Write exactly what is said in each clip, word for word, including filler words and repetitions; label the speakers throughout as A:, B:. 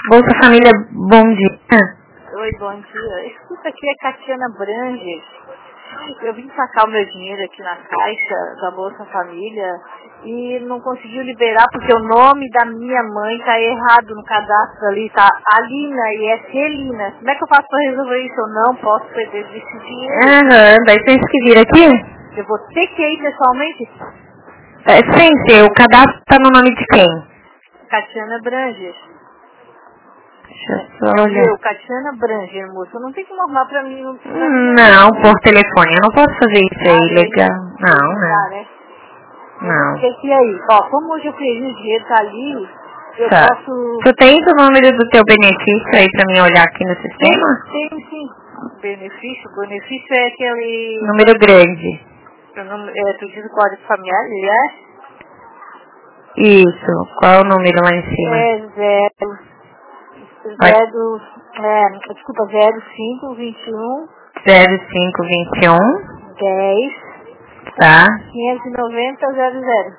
A: Bolsa Família, bom dia.
B: Oi, bom dia. Escuta, aqui é Catiana Branges. Eu vim sacar o meu dinheiro aqui na caixa da Bolsa Família e não conseguiu liberar porque o nome da minha mãe tá errado no cadastro ali, tá Alina e é Celina. Como é que eu faço para resolver isso? Eu não posso perder esse dinheiro.
A: Aham, daí tens que vir aqui?
B: Eu vou ter que ir pessoalmente?
A: É, sim, o cadastro tá no nome de quem?
B: Catiana Branges.
A: Deixa eu só
B: É o
A: olhar.
B: meu, Catiana Branges, moça. Não tem como arrumar pra mim. Não, pra mim
A: Hum,
B: não.
A: Não, por telefone, eu não posso fazer isso
B: Ah,
A: aí,
B: não,
A: legal.
B: não,
A: Não,
B: não
A: não.
B: dá, né? Eu vou
A: Não.
B: ter que ir aí. Ó, como hoje eu perdi o dinheiro, tá ali, eu
A: Tá.
B: posso...
A: Tu tens o número do teu benefício aí pra mim olhar aqui no
B: Tem,
A: sistema?
B: tem sim. Benefício, benefício é aquele...
A: Número grande.
B: Eu não, é, tu diz o código familiar, ele é?
A: Isso. Qual é o número lá em cima?
B: É zero,
A: Vai.
B: zero, é, desculpa, zero cinco vinte e um
A: zero cinco vinte e um.
B: dez
A: Tá.
B: quinhentos e noventa zero zero.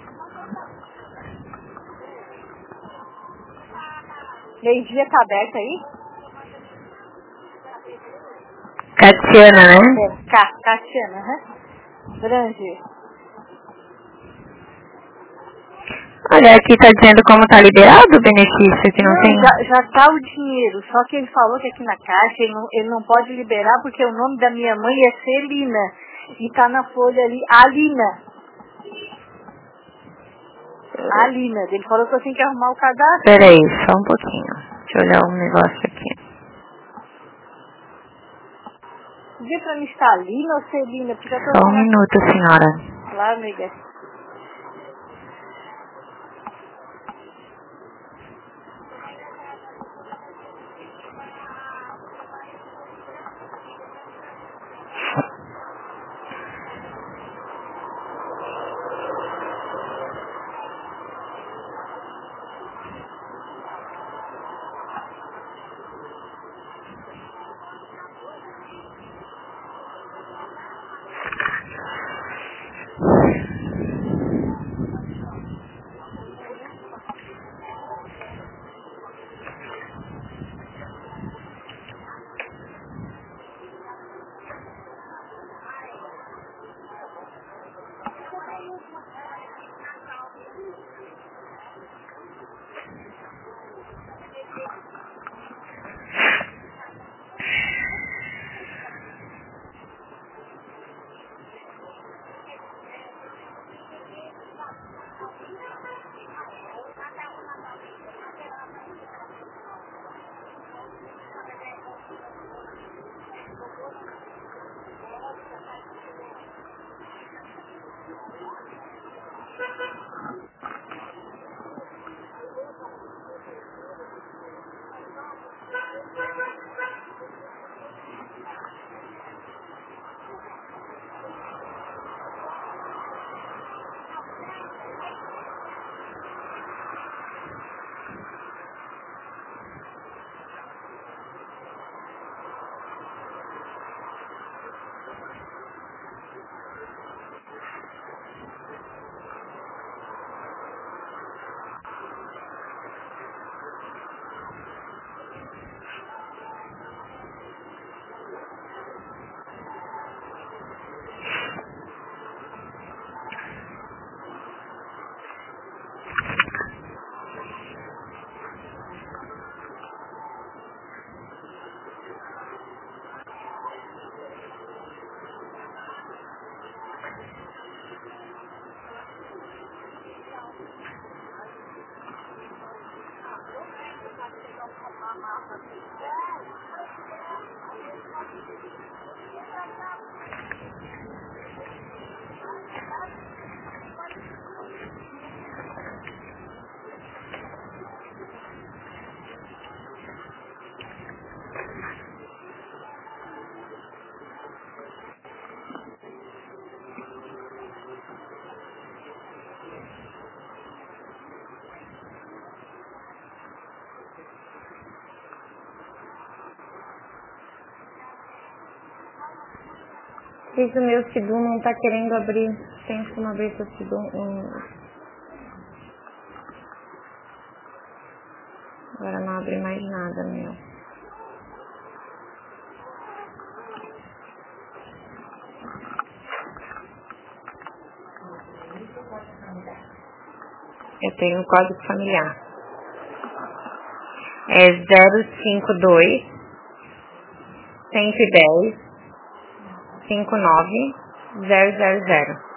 B: Meio-dia tá aberto aí?
A: Catiana, né?
B: É, Ca, Catiana, né? Brange.
A: Olha, aqui tá dizendo como tá liberado o benefício, que não
B: Não,
A: tem...
B: já, já tá o dinheiro, só que ele falou que aqui na caixa ele não, ele não pode liberar porque o nome da minha mãe é Celina e tá na folha ali, Alina. Alina, ele falou que eu tenho que arrumar o cadastro.
A: Pera aí, só um pouquinho. Deixa eu olhar um negócio aqui.
B: Diz pra mim se tá Alina ou Celina, porque já tô
A: Só um
B: vendo
A: minuto, senhora.
B: lá, amiga.
A: Diz o meu Sidu não tá querendo abrir. Tem como abrir seu Sidu. Um... Agora não abre mais nada, meu. Eu tenho um código familiar. É zero cinco dois, cento e dez, cinco nove zero zero zero.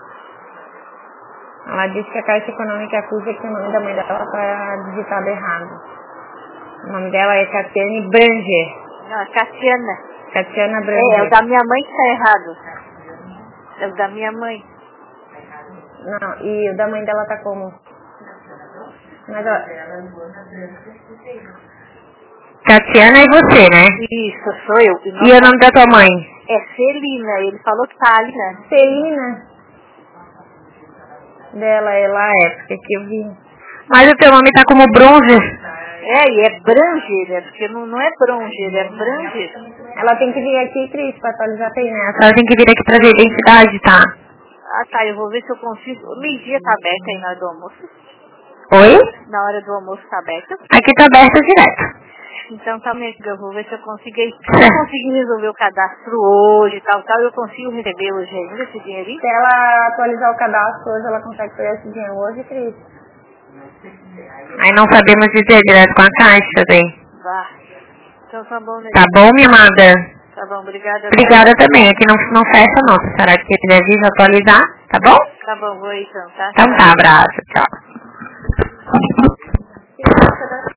A: Ela disse que a Caixa Econômica acusa que o nome da mãe dela está digitado errado. O nome dela é Catiane Branger.
B: Não, Catiana.
A: Catiana Branger.
B: É, é o da minha mãe que está errado. É o da minha mãe.
A: Não, e o da mãe dela tá como? Mas, ó... Catiana é você, né?
B: Isso, sou eu.
A: E, e o nome da tua mãe?
B: É Celina, ele falou que tá ali, né?
A: Celina? Dela, ela é, porque aqui eu vi. Mas o teu nome tá como Bronzer.
B: É, e é Branger, é, porque não, não é Bronzer, é Branger.
A: Ela tem que vir aqui, Cris, pra atualizar bem, né? Ela tem que vir aqui trazer identidade, tá?
B: Ah, tá, eu vou ver se eu consigo. O meio-dia tá aberto aí na hora do almoço.
A: Oi?
B: Na hora do almoço tá aberto.
A: Aqui tá aberto direto.
B: Então tá, minha amiga, eu vou ver se eu consigo. Se eu conseguir resolver o cadastro hoje e tal, tal, eu consigo receber hoje ainda esse dinheirinho?
A: Se ela atualizar o cadastro hoje, ela consegue pegar esse dinheiro hoje, Cris? Aí não sabemos dizer direto com a caixa, bem.
B: Vá. Então tá bom, né?
A: Tá bom, minha amada?
B: Tá bom, obrigada.
A: Obrigada também. Aqui não, não fecha não. Se a senhora quiser atualizar, tá bom?
B: Tá bom, vou aí então, tá?
A: Então tá, abraço, tchau.